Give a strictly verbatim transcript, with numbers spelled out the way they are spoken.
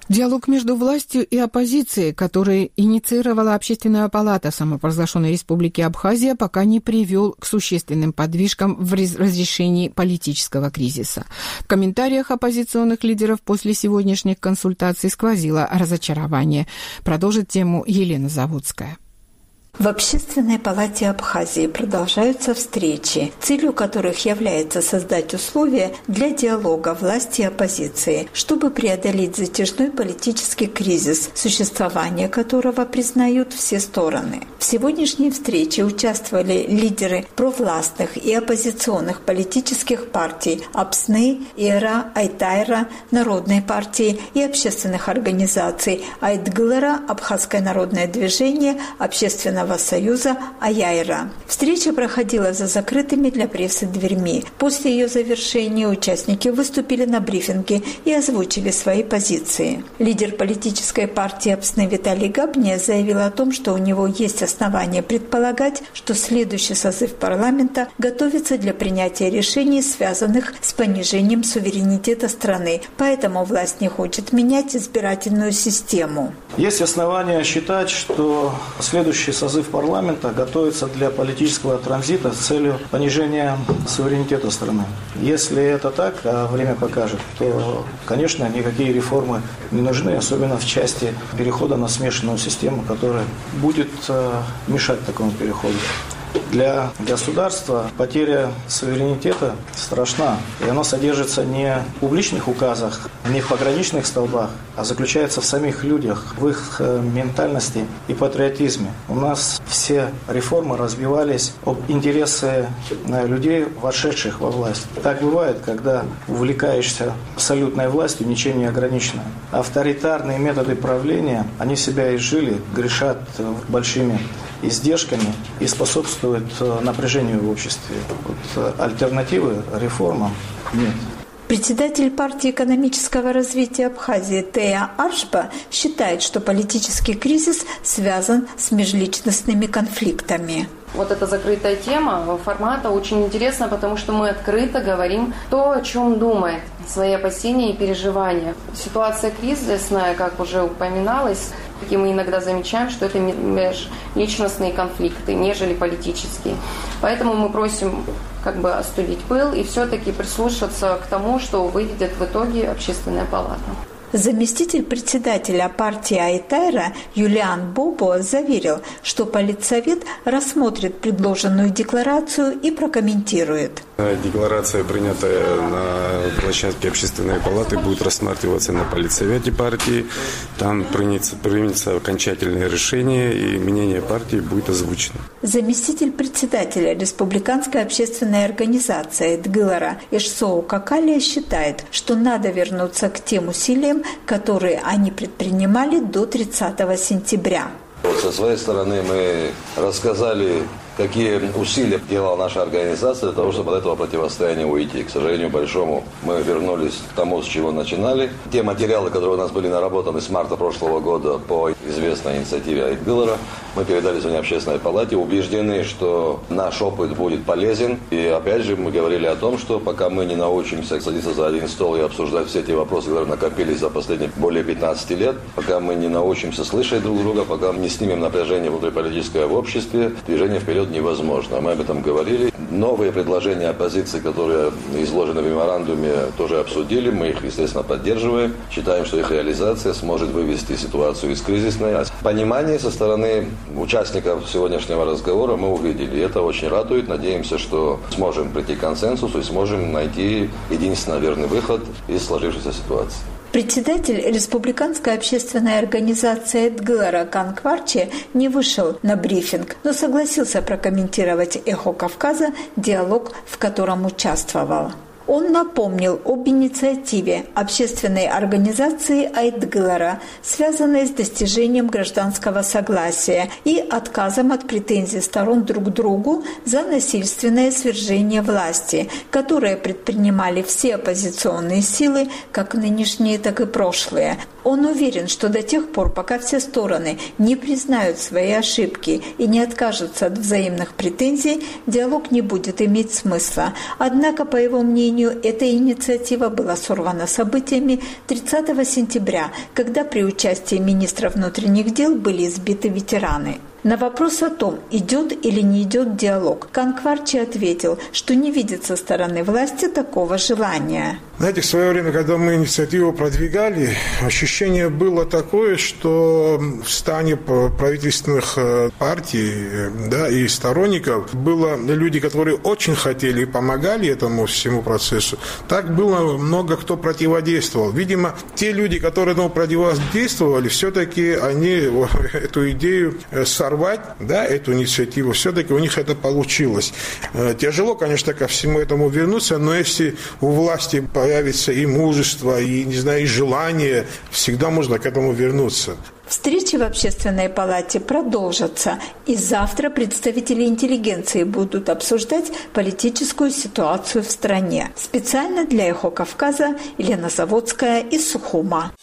Диалог между властью и оппозицией, который инициировала Общественная палата самопровозглашенной Республики Абхазия, пока не привел к существенным подвижкам в разрешении политического кризиса. В комментариях оппозиционных лидеров после сегодняшних консультаций сквозило разочарование. Продолжит тему Елена Заводская. В Общественной палате Абхазии продолжаются встречи, целью которых является создать условия для диалога власти и оппозиции, чтобы преодолеть затяжной политический кризис, существование которого признают все стороны. В сегодняшней встрече участвовали лидеры провластных и оппозиционных политических партий АПСНы, ИРА, Айтайра, Народной партии и общественных организаций Айтгылара, Абхазское народное движение, Общественного союза Аяйра. Встреча проходила за закрытыми для прессы дверьми. После ее завершения участники выступили на брифинге и озвучили свои позиции. Лидер политической партии АПСНы Виталий Габния заявил о том, что у него есть основания предполагать, что следующий созыв парламента готовится для принятия решений, связанных с понижением суверенитета страны. Поэтому власть не хочет менять избирательную систему. Есть основания считать, что следующий созыв парламента готовится для политического транзита с целью понижения суверенитета страны. Если это так, а время покажет, то, конечно, никакие реформы не нужны, особенно в части перехода на смешанную систему, которая будет мешать такому переходу. Для государства потеря суверенитета страшна, и она содержится не в публичных указах, не в пограничных столбах, а заключается в самих людях, в их ментальности и патриотизме. У нас все реформы разбивались об интересы людей, вошедших во власть. Так бывает, когда увлекаешься абсолютной властью, ничем не ограничено. Авторитарные методы правления, они себя изжили, грешат большими издержками и способствуют напряжению в обществе. Вот альтернативы реформам нет. Председатель партии экономического развития Абхазии Тея Аршба считает, что политический кризис связан с межличностными конфликтами. Вот эта закрытая тема формата очень интересна, потому что мы открыто говорим то, о чем думает, свои опасения и переживания. Ситуация кризисная, как уже упоминалось, и мы иногда замечаем, что это межличностные конфликты, нежели политические. Поэтому мы просим как бы остудить пыл и все-таки прислушаться к тому, что выведет в итоге Общественная палата. Заместитель председателя партии Айтайра Юлиан Бобо заверил, что Политсовет рассмотрит предложенную декларацию и прокомментирует. Декларация, принятая на площадке Общественной палаты, будет рассматриваться на Политсовете партии. Там примется, примется окончательное решение, и мнение партии будет озвучено. Заместитель председателя Республиканской общественной организации Айтгылара Ишсоу Какалия считает, что надо вернуться к тем усилиям, которые они предпринимали до тридцатого сентября. Со своей стороны мы рассказали, какие усилия делала наша организация для того, чтобы от этого противостояния уйти. К сожалению большому, мы вернулись к тому, с чего начинали. Те материалы, которые у нас были наработаны с марта прошлого года по известной инициативе Айтгылара, мы передали сегодня Общественной палате, убеждены, что наш опыт будет полезен. И опять же мы говорили о том, что пока мы не научимся садиться за один стол и обсуждать все те вопросы, которые накопились за последние более пятнадцати лет, пока мы не научимся слышать друг друга, пока мы не снимем напряжение внутриполитическое в обществе, движение вперед невозможно. Мы об этом говорили. Новые предложения оппозиции, которые изложены в меморандуме, тоже обсудили. Мы их, естественно, поддерживаем. Считаем, что их реализация сможет вывести ситуацию из кризисной. Понимание со стороны участников сегодняшнего разговора мы увидели. И это очень радует. Надеемся, что сможем прийти к консенсусу и сможем найти единственно верный выход из сложившейся ситуации. Председатель Республиканской общественной организации Айтгылара Кан Кварчи не вышел на брифинг, но согласился прокомментировать «Эхо Кавказа», диалог, в котором участвовал. Он напомнил об инициативе общественной организации Айтгылара, связанной с достижением гражданского согласия и отказом от претензий сторон друг к другу за насильственное свержение власти, которое предпринимали все оппозиционные силы, как нынешние, так и прошлые. Он уверен, что до тех пор, пока все стороны не признают свои ошибки и не откажутся от взаимных претензий, диалог не будет иметь смысла. Однако, по его мнению, мнению, эта инициатива была сорвана событиями тридцатого сентября, когда при участии министра внутренних дел были избиты ветераны. На вопрос о том, идет или не идет диалог, Кан Кварчи ответил, что не видит со стороны власти такого желания. Знаете, в свое время, когда мы инициативу продвигали, ощущение было такое, что в стане правительственных партий, да, и сторонников было люди, которые очень хотели и помогали этому всему процессу. Так было много кто противодействовал. Видимо, те люди, которые этому противодействовали, все-таки они эту идею сорвали. Да, эту инициативу, все-таки у них это получилось. Тяжело, конечно, ко всему этому вернуться, но если у власти появится и мужество, и, не знаю, и желание, всегда можно к этому вернуться. Встречи в Общественной палате продолжатся, и завтра представители интеллигенции будут обсуждать политическую ситуацию в стране. Специально для «Эхо Кавказа» Елена Заводская из Сухума.